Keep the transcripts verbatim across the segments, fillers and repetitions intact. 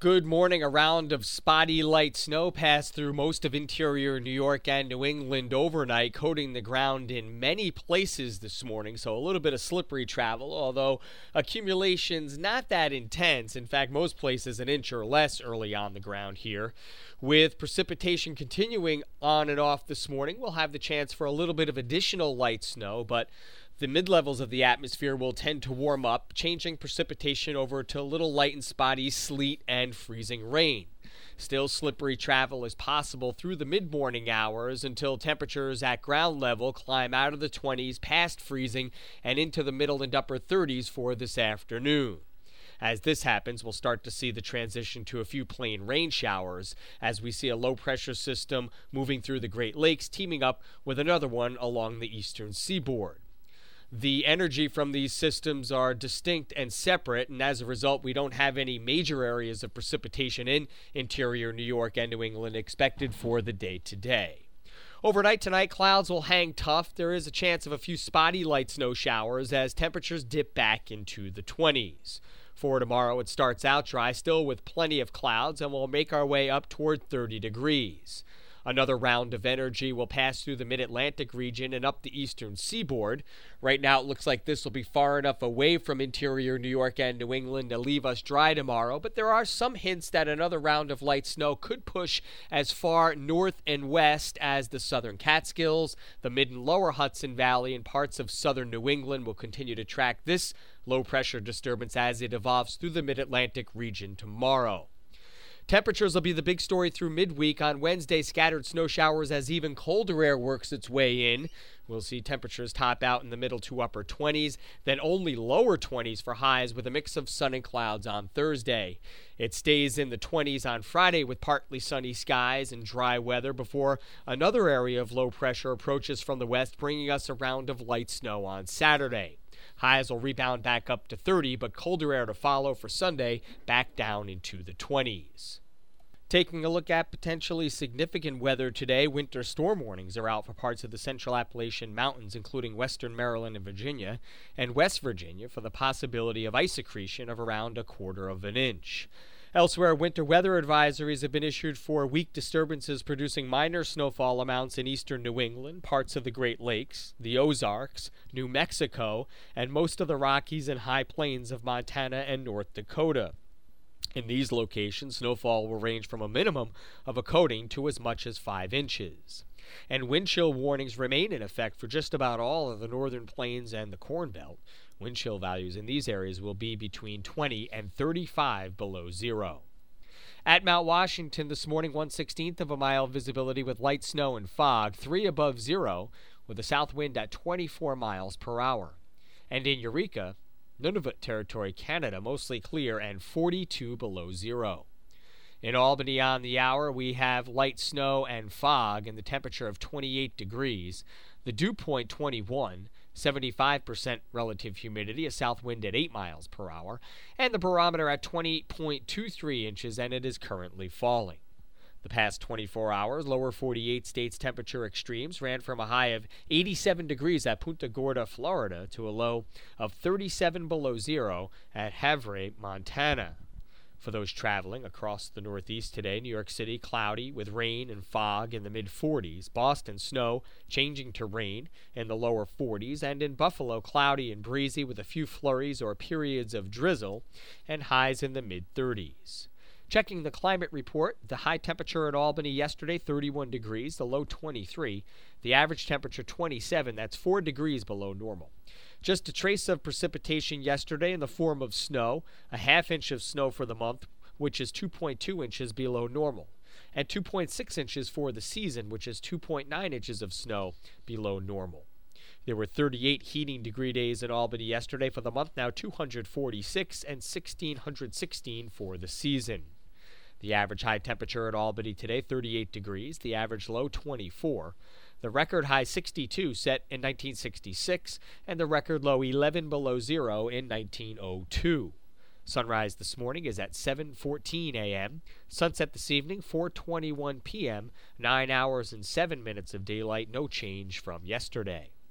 Good morning. A round of spotty light snow passed through most of interior New York and New England overnight, coating the ground in many places this morning, so a little bit of slippery travel, although accumulation's not that intense. In fact, most places an inch or less early on the ground here. With precipitation continuing on and off this morning, we'll have the chance for a little bit of additional light snow, but the mid-levels of the atmosphere will tend to warm up, changing precipitation over to a little light and spotty sleet and freezing rain. Still, slippery travel is possible through the mid-morning hours until temperatures at ground level climb out of the twenties, past freezing, and into the middle and upper thirties for this afternoon. As this happens, we'll start to see the transition to a few plain rain showers as we see a low-pressure system moving through the Great Lakes, teaming up with another one along the eastern seaboard. The energy from these systems are distinct and separate, and as a result, we don't have any major areas of precipitation in interior New York and New England expected for the day today. Overnight tonight, clouds will hang tough. There is a chance of a few spotty light snow showers as temperatures dip back into the twenties. For tomorrow, it starts out dry, still with plenty of clouds, and we'll make our way up toward thirty degrees. Another round of energy will pass through the mid-Atlantic region and up the eastern seaboard. Right now, it looks like this will be far enough away from interior New York and New England to leave us dry tomorrow, but there are some hints that another round of light snow could push as far north and west as the southern Catskills. The mid and lower Hudson Valley and parts of southern New England will continue to track this low-pressure disturbance as it evolves through the mid-Atlantic region tomorrow. Temperatures will be the big story through midweek. On Wednesday, scattered snow showers as even colder air works its way in. We'll see temperatures top out in the middle to upper twenties, then only lower twenties for highs with a mix of sun and clouds on Thursday. It stays in the twenties on Friday with partly sunny skies and dry weather before another area of low pressure approaches from the west, bringing us a round of light snow on Saturday. Highs will rebound back up to thirty, but colder air to follow for Sunday, back down into the twenties. Taking a look at potentially significant weather today, winter storm warnings are out for parts of the central Appalachian Mountains, including western Maryland and Virginia, and West Virginia for the possibility of ice accretion of around a quarter of an inch. Elsewhere, winter weather advisories have been issued for weak disturbances producing minor snowfall amounts in eastern New England, parts of the Great Lakes, the Ozarks, New Mexico, and most of the Rockies and high plains of Montana and North Dakota. In these locations, snowfall will range from a minimum of a coating to as much as five inches. And wind chill warnings remain in effect for just about all of the northern plains and the Corn Belt. Wind chill values in these areas will be between twenty and thirty-five below zero. At Mount Washington this morning, one sixteenth of a mile visibility with light snow and fog, three above zero, with a south wind at twenty-four miles per hour. And in Eureka, Nunavut Territory, Canada, mostly clear and forty-two below zero. In Albany on the hour, we have light snow and fog and the temperature of twenty-eight degrees. The dew point twenty-one, seventy-five percent relative humidity, a south wind at eight miles per hour, and the barometer at twenty point two three inches, and it is currently falling. The past twenty-four hours, lower forty-eight states temperature extremes ran from a high of eighty-seven degrees at Punta Gorda, Florida, to a low of thirty-seven below zero at Havre, Montana. For those traveling across the Northeast today, New York City cloudy with rain and fog in the mid forties, Boston snow changing to rain in the lower forties, and in Buffalo cloudy and breezy with a few flurries or periods of drizzle and highs in the mid thirties. Checking the climate report, the high temperature at Albany yesterday, thirty-one degrees, the low twenty-three, the average temperature twenty-seven, that's four degrees below normal. Just a trace of precipitation yesterday in the form of snow, a half inch of snow for the month, which is two point two inches below normal, and two point six inches for the season, which is two point nine inches of snow below normal. There were thirty-eight heating degree days in Albany yesterday for the month, now two hundred forty-six, and one thousand six hundred sixteen for the season. The average high temperature at Albany today, thirty-eight degrees, the average low, twenty-four. The record high, sixty-two, set in nineteen sixty-six, and the record low, eleven below zero, in nineteen oh two. Sunrise this morning is at seven fourteen a.m. Sunset this evening, four twenty-one p.m., nine hours and seven minutes of daylight, no change from yesterday.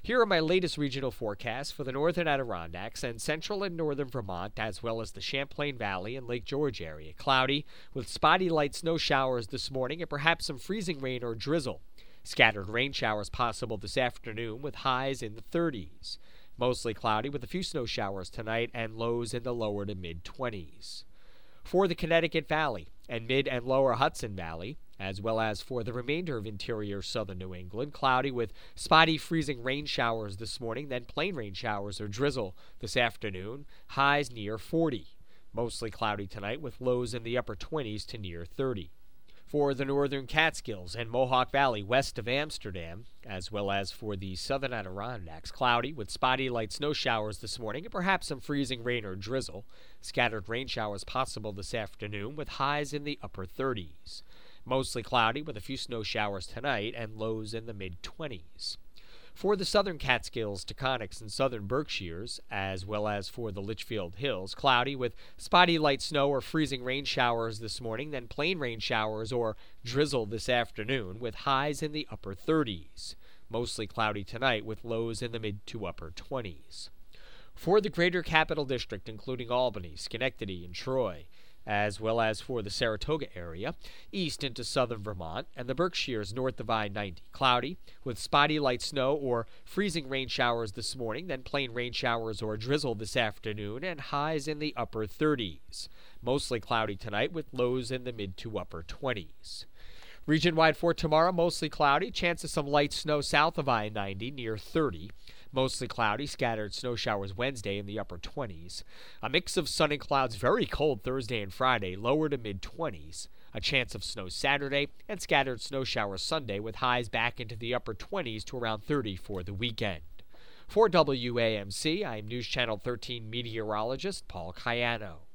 Here are my latest regional forecasts for the northern Adirondacks and central and northern Vermont, as well as the Champlain Valley and Lake George area. Cloudy with spotty light snow showers this morning and perhaps some freezing rain or drizzle. Scattered rain showers possible this afternoon with highs in the thirties. Mostly cloudy with a few snow showers tonight and lows in the lower to mid-twenties. For the Connecticut Valley and mid and lower Hudson Valley, as well as for the remainder of interior southern New England, cloudy with spotty freezing rain showers this morning, then plain rain showers or drizzle this afternoon, highs near forty. Mostly cloudy tonight with lows in the upper twenties to near thirty. For the northern Catskills and Mohawk Valley west of Amsterdam, as well as for the southern Adirondacks, cloudy with spotty light snow showers this morning and perhaps some freezing rain or drizzle. Scattered rain showers possible this afternoon with highs in the upper thirties. Mostly cloudy with a few snow showers tonight and lows in the mid-twenties. For the southern Catskills, Taconics, and southern Berkshires, as well as for the Litchfield Hills, cloudy with spotty light snow or freezing rain showers this morning, then plain rain showers or drizzle this afternoon with highs in the upper thirties. Mostly cloudy tonight with lows in the mid to upper twenties. For the greater Capital District, including Albany, Schenectady, and Troy, as well as for the Saratoga area, east into southern Vermont, and the Berkshires north of I ninety. Cloudy, with spotty light snow or freezing rain showers this morning, then plain rain showers or drizzle this afternoon, and highs in the upper thirties. Mostly cloudy tonight with lows in the mid to upper twenties. Region-wide for tomorrow, mostly cloudy, chance of some light snow south of I ninety near thirty. Mostly cloudy, scattered snow showers Wednesday in the upper twenties. A mix of sun and clouds, very cold Thursday and Friday, lower to mid-twenties. A chance of snow Saturday, and scattered snow showers Sunday with highs back into the upper twenties to around thirty for the weekend. For W A M C, I'm News Channel thirteen meteorologist Paul Cayano.